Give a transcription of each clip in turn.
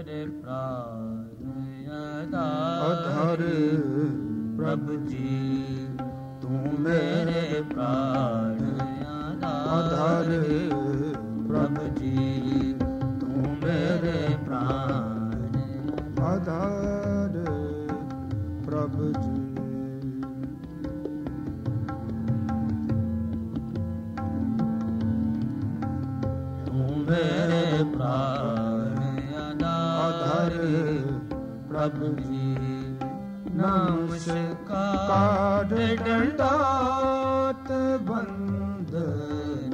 मेरे प्राण आधार प्रभु जी तू मेरे प्राण आधार प्रभु जी तू मेरे प्राण आधार प्रभु जी मेरे प्राण आधार प्रभु जी नमस्कार दंडात बंदन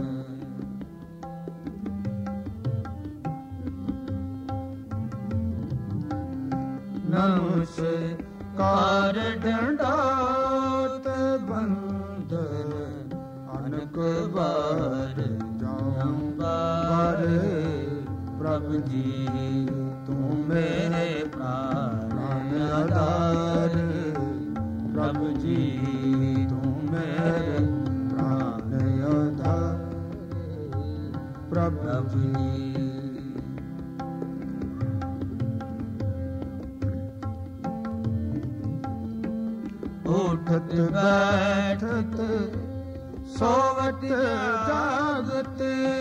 नमस्कार दंडात बंदन अनक बार प्रभु जी तू मेरे प्राण आधार प्रभु जी तू मेरे प्राण आधार प्रभु जी उठत बैठत सोवत जागत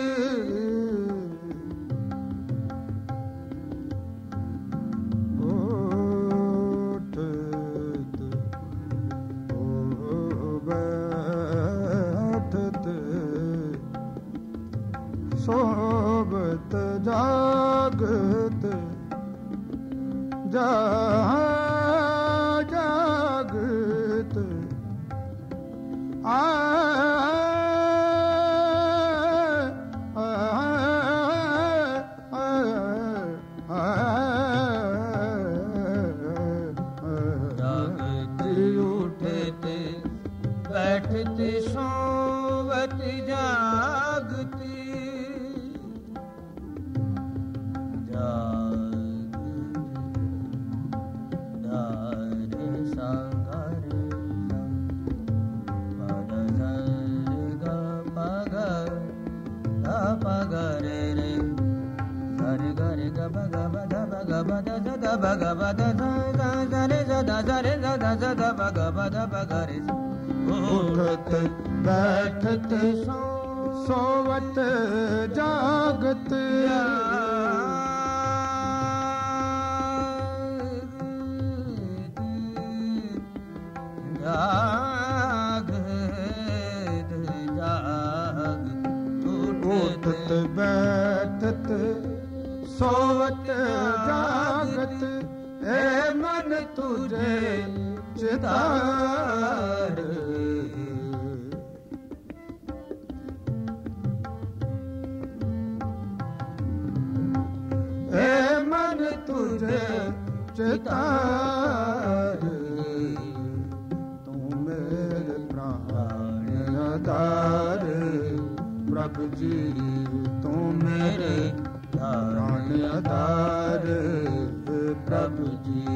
सोबत जागत जागत जागत उठते बैठते सोवत जागती उठत बैठत सोवत जागत उठत बैठत सोवत जागत ए मन तुझे चितार ए मन तुझे चितार तू मेरे प्राण आधार प्रभु जी तू मेरे प्राण आधार प्रभु जी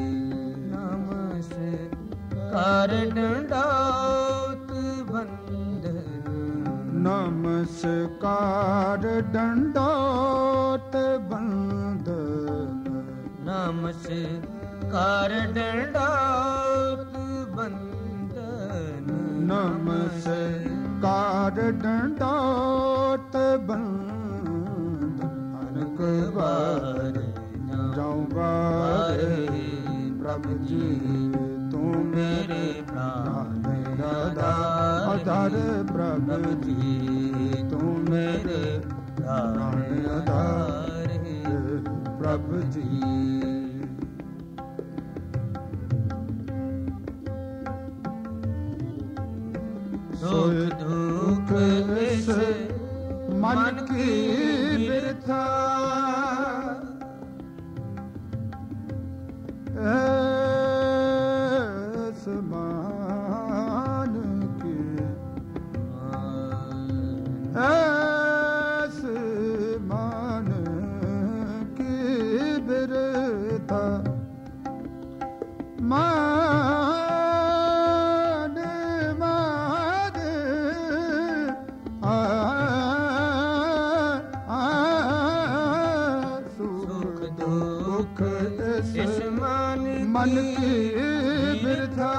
नमस्कार दंडात बंदन नमस्कार दंडात बंदन नमस्कार दंडात बंदन नमस्कार दंडात बंदन अनक बार जाऊं बार प्रभु जी तू मेरे प्राण आधार प्रभु जी तू मेरे प्राण आधार प्रभु जी सुख दुख इस मन की बिरथा आसमान की आसमान की बिरथा मान मान सुख दुख सुख इस मन की बिरथा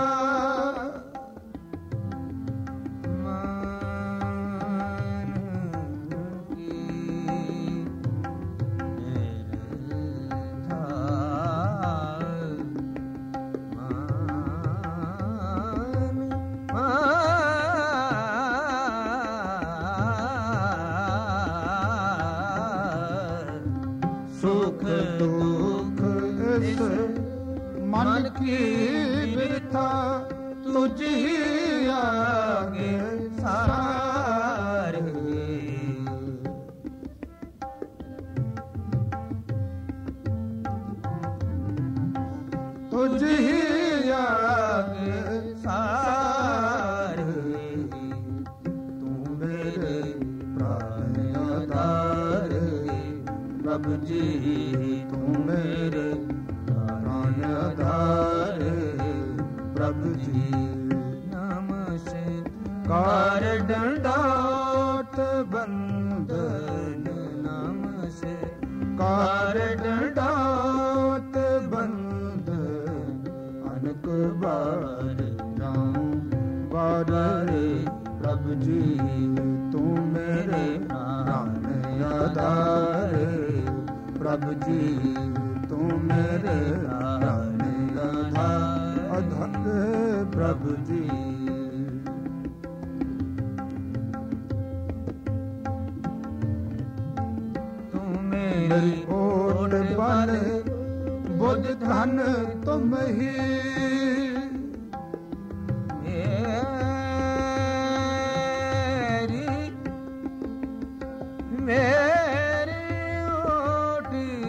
सुख दुख इस मन की बिरथा तुझ ही आगे सारे तुझ ही आगे सारे तू मेरे प्राण आधार प्रभु जी तू मेरे प्राण आधार प्रभु जी नमस्कार दंडात बंदन नमस्कार दंडात बंदन अनक बार जाऊं बार प्रभु जी तू मेरे प्राण आधार प्रभु जी तू मेरे प्राण आधार प्रभु जी तू मेरी ओट बल बुद्ध धन तुम ही मेरी ओट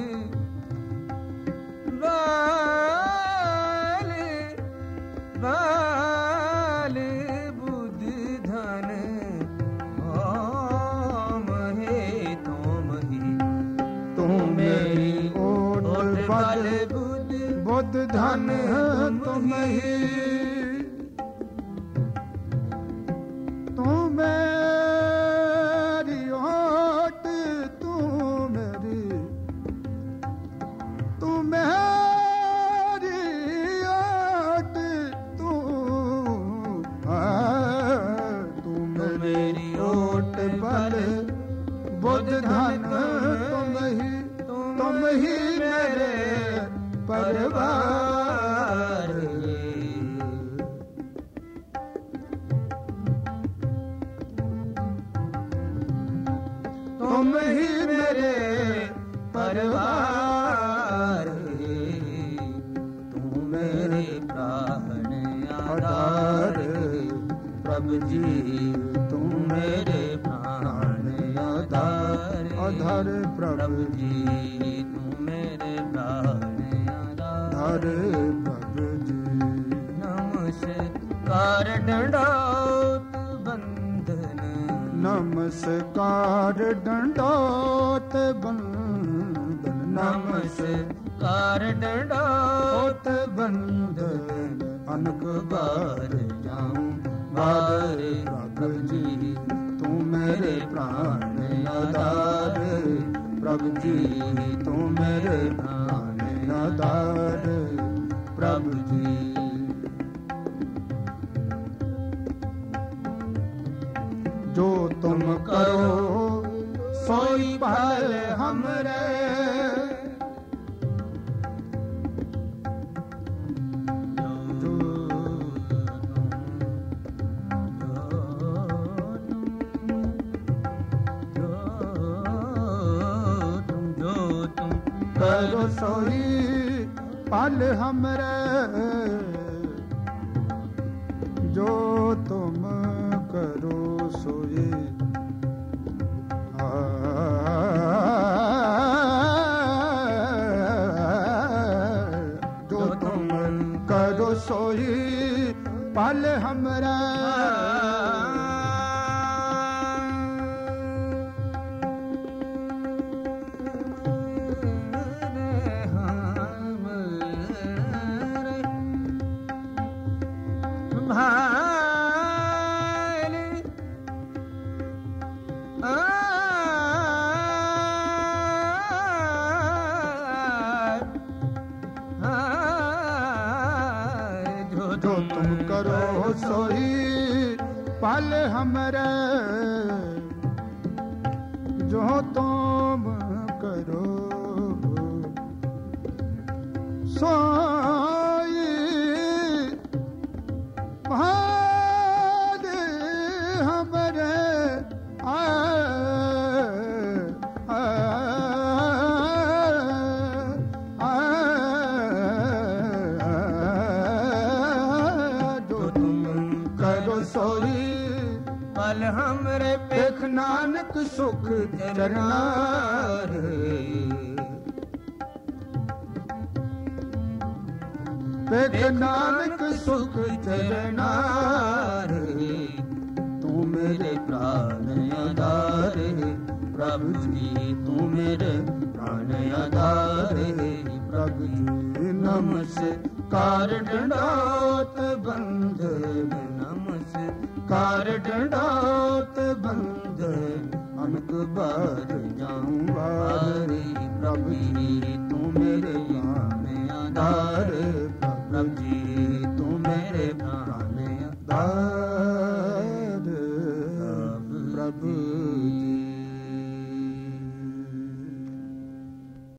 बाल बुद्धि धन ओम हे तुम ही तुम मेरी ओट बल बुद्धि धन तुम ही तुम मेरी ओट तू मेरी ओट तू मेरी ओट बल बुद्ध धन तुम ही मेरे परिवार तुम ही मेरे परिवार तू मेरे प्राण आधार प्रभु जी तू मेरे प्राण आधार प्रभु जी तू मेरे प्राण आधार प्रभु जी नमस्कार दंडोत बंदन नमस्कार दंडोत बंदन नमस्कार दंडोत बंदन अनक बार जाऊं बार प्रभु जी तू मेरे प्राण आधार प्रभु जी तू मेरे प्राण आधार प्रभु जी जो तुम करो सोई भल हमरे करो सोई पल हमरे जो तुम करो सोई जो तुम करो सोई पल हमरा जो तुम करो सोई पल हमरे जो तुम करो सोई पल हमरे पल हमरे पेख नानक सुख चरना रे पेख नानक सुख चरना रे तू मेरे प्राण आधार प्रभु जी तू मेरे प्राण आधार प्रभु जी नमस्कार दंडोत बंधन नमस्कार दंडोत बंधन अनक बार जाऊं बारी प्रभु जी तू मेरे प्राण आधार प्रभु जी